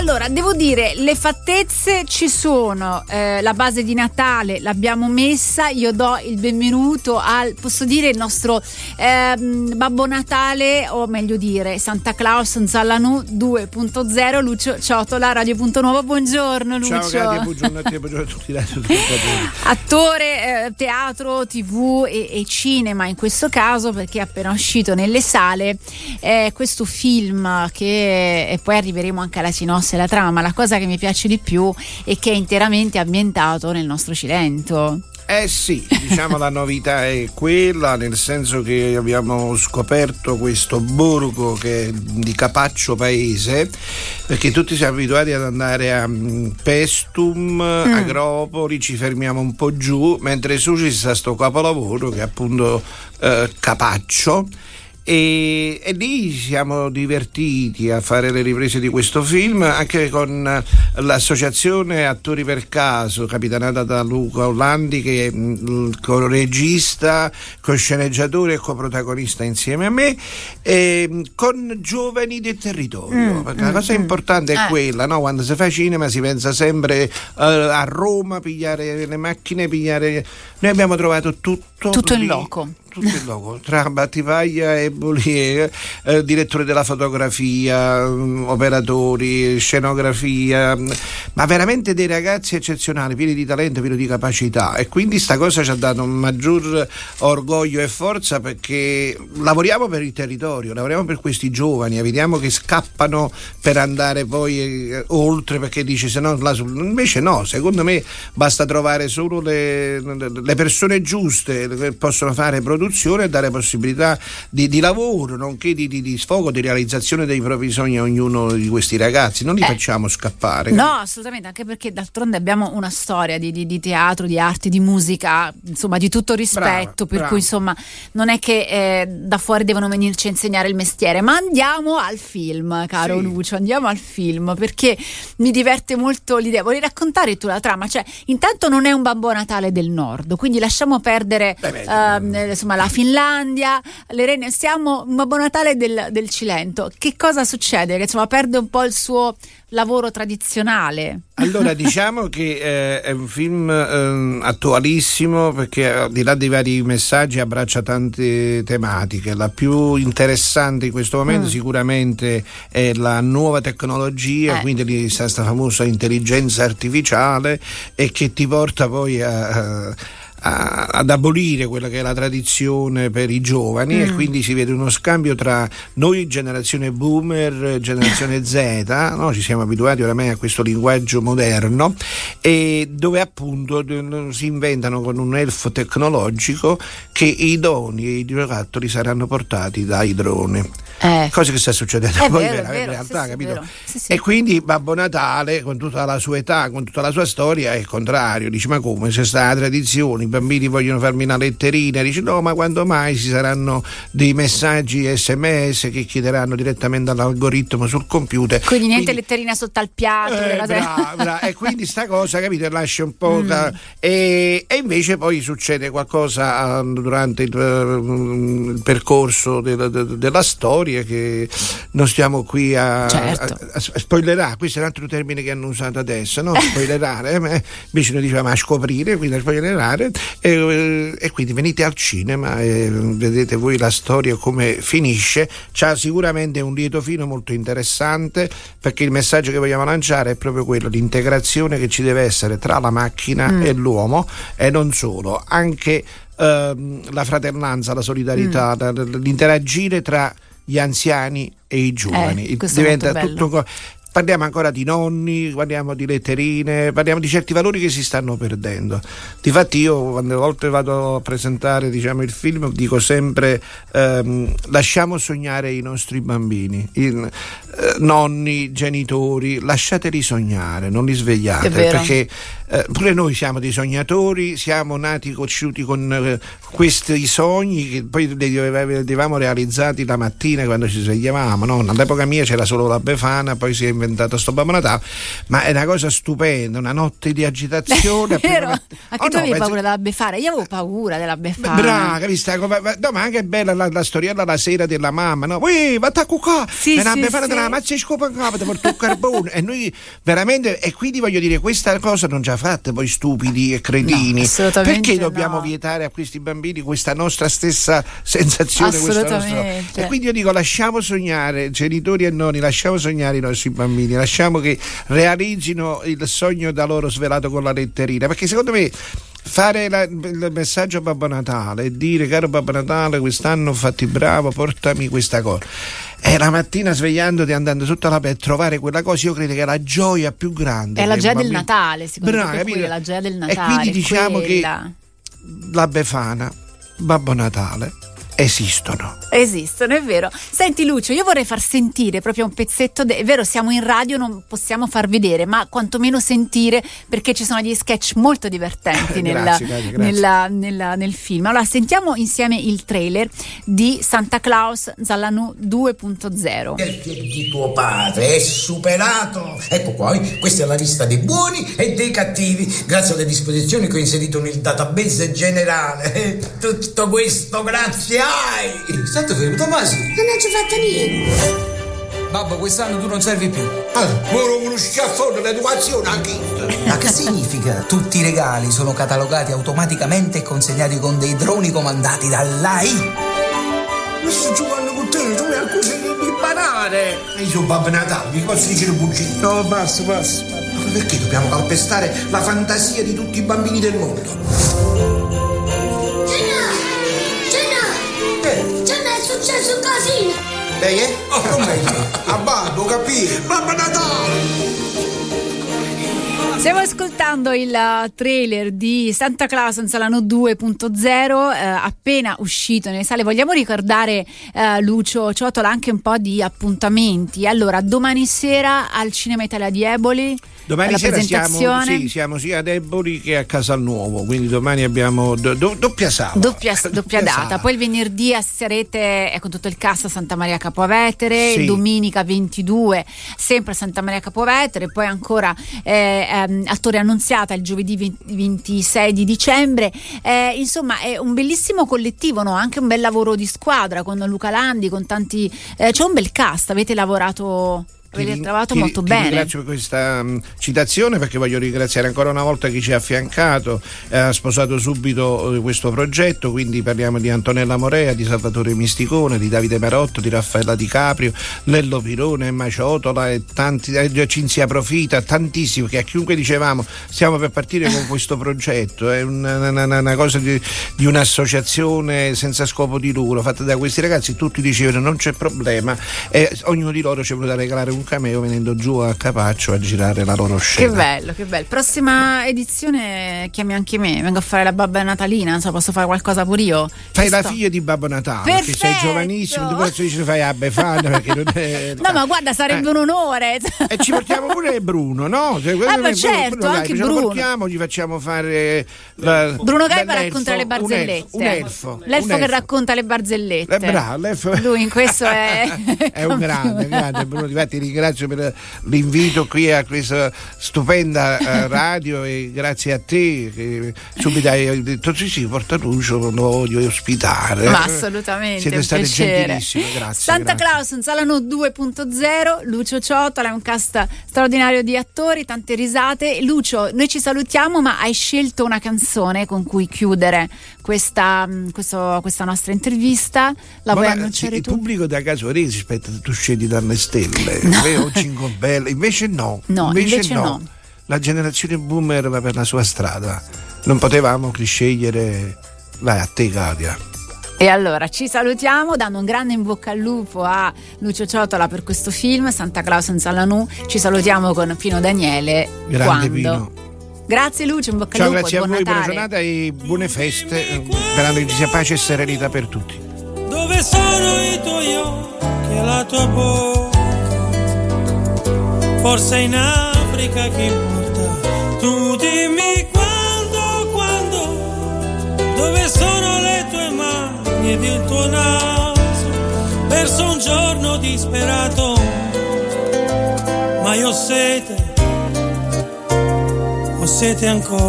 Allora, devo dire, le fattezze ci sono, la base di Natale l'abbiamo messa, io do il benvenuto al, posso dire, il nostro Babbo Natale, o meglio dire Santa Claus Zallanù 2.0, Lucio Ciotola, Radio.Nuovo. Buongiorno Lucio. Ciao Katia, buongiorno a te, buongiorno a tutti. Attore, teatro, TV e cinema in questo caso, perché è appena uscito nelle sale questo film che, e poi arriveremo anche alla sinossi e alla trama, ma la cosa che mi piace di più è che è interamente ambientato nel nostro Cilento. Sì, diciamo la novità è quella, nel senso che abbiamo scoperto questo borgo che è di Capaccio Paese, perché tutti siamo abituati ad andare a Pestum, Agropoli, ci fermiamo un po' giù, mentre su ci sta sto capolavoro che è appunto Capaccio. E lì siamo divertiti a fare le riprese di questo film, anche con l'associazione Attori per Caso, capitanata da Luca Orlandi, che è co-regista, co-sceneggiatore e coprotagonista insieme a me, con giovani del territorio. Perché la cosa importante è quella, no? Quando si fa cinema si pensa sempre a Roma, pigliare le macchine, noi abbiamo trovato tutto in loco. Tutto il logo, tra Battipaglia, Eboli, direttore della fotografia, operatori, scenografia, ma veramente dei ragazzi eccezionali, pieni di talento, pieni di capacità, e quindi sta cosa ci ha dato un maggior orgoglio e forza, perché lavoriamo per il territorio, lavoriamo per questi giovani, vediamo che scappano per andare poi oltre, perché dice se no invece no, secondo me basta trovare solo le persone giuste che possono fare produzione e dare possibilità di lavoro, nonché di sfogo, di realizzazione dei propri sogni a ognuno di questi ragazzi. Non li facciamo scappare. No, assolutamente, anche perché d'altronde abbiamo una storia di teatro, di arte, di musica, insomma di tutto rispetto, per cui insomma non è che da fuori devono venirci a insegnare il mestiere, ma andiamo al film, caro Lucio, andiamo al film, perché mi diverte molto l'idea. Vorrei raccontare tu la trama, cioè intanto non è un Babbo Natale del Nord, quindi lasciamo perdere insomma la Finlandia, le rene, siamo un Babbo Natale del Cilento. Che cosa succede? Che insomma perde un po' il suo lavoro tradizionale. Allora diciamo che è un film attualissimo, perché al di là dei vari messaggi abbraccia tante tematiche. La più interessante in questo momento sicuramente è la nuova tecnologia, quindi questa famosa intelligenza artificiale, e che ti porta poi ad abolire quella che è la tradizione per i giovani, e quindi si vede uno scambio tra noi generazione boomer, generazione Z, no? Ci siamo abituati oramai a questo linguaggio moderno, e dove appunto si inventano con un elfo tecnologico che i doni e i giocattoli saranno portati dai droni. Cosa che sta succedendo poi in realtà, capito? Sì. E quindi Babbo Natale, con tutta la sua età, con tutta la sua storia, è il contrario. Dice: ma come, c'è sta la tradizione, i bambini vogliono farmi una letterina. Dice: no, ma quando mai ci saranno dei messaggi SMS che chiederanno direttamente all'algoritmo sul computer, quindi niente letterina sotto al piatto, brava. E quindi sta cosa, capito, lascia un po' e invece poi succede qualcosa durante il percorso della storia, che non stiamo qui a spoilerare. Questo è un altro termine che hanno usato adesso, no? Spoilerare, invece noi diciamo a scoprire, quindi a spoilerare, e quindi venite al cinema e vedete voi la storia come finisce. C'ha sicuramente un lieto fine molto interessante, perché il messaggio che vogliamo lanciare è proprio quello: l'integrazione che ci deve essere tra la macchina e l'uomo, e non solo, anche la fratellanza, la solidarietà, l'interagire tra gli anziani e i giovani. Diventa tutto. Parliamo ancora di nonni, parliamo di letterine, parliamo di certi valori che si stanno perdendo. Difatti io, quando a volte vado a presentare, diciamo, il film, dico sempre lasciamo sognare i nostri bambini, nonni, genitori, lasciateli sognare, non li svegliate, perché pure noi siamo dei sognatori, siamo nati cresciuti con questi sogni che poi li avevamo realizzati la mattina quando ci svegliavamo, no? All'epoca mia c'era solo la Befana, poi si è inventato sto Babbo Natale, ma è una cosa stupenda, una notte di agitazione. Vero? Anche tu avevi paura della Befana? Io avevo paura della Befana. Brava, no, ma anche è bella la storiella la sera della mamma, no? Ui, va a cucà! Sì, la Befana della mazza e scopa in capo per il carbone. E noi veramente, e quindi voglio dire, questa cosa non già fatta voi stupidi e cretini. No, assolutamente perché dobbiamo vietare a questi bambini questa nostra stessa sensazione? Assolutamente. E quindi io dico, lasciamo sognare, genitori e nonni, lasciamo sognare i nostri bambini, lasciamo che realizzino il sogno da loro svelato con la letterina, perché secondo me fare il messaggio a Babbo Natale e dire: caro Babbo Natale, quest'anno fatti bravo, portami questa cosa, e la mattina svegliandoti, andando sotto la per trovare quella cosa, io credo che è la gioia più grande. È la gioia del Natale, secondo me è la gioia del Natale. E quindi diciamo che la Befana, Babbo Natale esistono, è vero. Senti Lucio, io vorrei far sentire proprio un pezzetto è vero, siamo in radio, non possiamo far vedere, ma quantomeno sentire, perché ci sono degli sketch molto divertenti nel film. Allora sentiamo insieme il trailer di Santa Claus Zalanù 2.0. Di tuo padre è superato. Ecco qua, questa è la lista dei buoni e dei cattivi, grazie alle disposizioni che ho inserito nel database generale. Tutto questo grazie. State fermo, Tomasi. Non ci fatto niente. Babbo, quest'anno tu non servi più. Uno schiaffone, l'educazione anche. Ma che significa? Tutti i regali sono catalogati automaticamente e consegnati con dei droni comandati dall'AI. Ma sto giocando con te, tu mi accusi di imparare. Io sono Babbo Natale, mi posso dire bugie? No, basta. Ma perché dobbiamo calpestare la fantasia di tutti i bambini del mondo? È successo un casino. Lei è? Come? Abbado, capire. Babbo Natale! Stiamo ascoltando il trailer di Santa Claus Zalanù 2.0, appena uscito nelle sale. Vogliamo ricordare, Lucio Ciotola, anche un po' di appuntamenti. Allora, domani sera al Cinema Italia di Eboli. Domani sera siamo sia ad Eboli che a Casalnuovo, quindi domani abbiamo doppia sala. Doppia data. Poi il venerdì assisterete con tutto il cast a Santa Maria Capua Vetere, sì. Domenica 22 sempre a Santa Maria Capua Vetere, poi ancora Attore Annunziata il giovedì 26 di dicembre. Insomma è un bellissimo collettivo, no? Anche un bel lavoro di squadra con Luca Landi, con tanti c'è un bel cast, avete lavorato molto bene. Ti ringrazio per questa citazione, perché voglio ringraziare ancora una volta chi ci ha affiancato, ha sposato subito questo progetto, quindi parliamo di Antonella Morea, di Salvatore Misticone, di Davide Marotto, di Raffaella Di Caprio, Lello Pirone, Emma Ciotola e tanti, Cinzia Profita, tantissimi, che a chiunque dicevamo stiamo per partire con questo progetto, è una cosa di un'associazione senza scopo di lucro fatta da questi ragazzi, tutti dicevano non c'è problema, e ognuno di loro ci è voluto regalare un cameo venendo giù a Capaccio a girare la loro scena. Che bello. Prossima edizione chiami anche me, vengo a fare la babba natalina, non so, posso fare qualcosa pure io. Fai la figlia di Babbo Natale. Perfetto. Perché sei giovanissimo, tu posso dire fai la Befana perché non è... No, ma guarda, sarebbe un onore. E ci portiamo pure Bruno, no? Ma certo, anche Bruno. Portiamo, gli facciamo fare Bruno Gaiba racconta le barzellette. Un elfo che racconta le barzellette. Bravo, l'elfo. Lui in questo è un grande Bruno, infatti ringrazio per l'invito qui a questa stupenda radio, e grazie a te che subito hai detto sì, porta Lucio, lo voglio ospitare. Ma assolutamente, siete state gentilissime, grazie. Santa Claus Zalanù 2.0, Lucio Ciotola, è un cast straordinario di attori, tante risate. Lucio, noi ci salutiamo, ma hai scelto una canzone con cui chiudere questa nostra intervista. La vuoi annunciare tu? Il pubblico da caso rispetta, tu scegli dalle stelle, oggi Bella. Invece no. La generazione boomer va per la sua strada, non potevamo scegliere. Vai a te, Katia. E allora ci salutiamo dando un grande in bocca al lupo a Lucio Ciotola per questo film Santa Claus Zalanù. Ci salutiamo con Pino Daniele. Grande Pino. Grazie Lucio, in bocca al lupo. Grazie a voi, Natale. buona giornata e buone feste, sperando che ci sia pace e serenità per tutti. Dove sono i tuoi occhi e la tua bocca? Forse in Africa, chi importa? Tu dimmi mani ed il tuo naso, verso un giorno disperato, ma io ho sete ancora.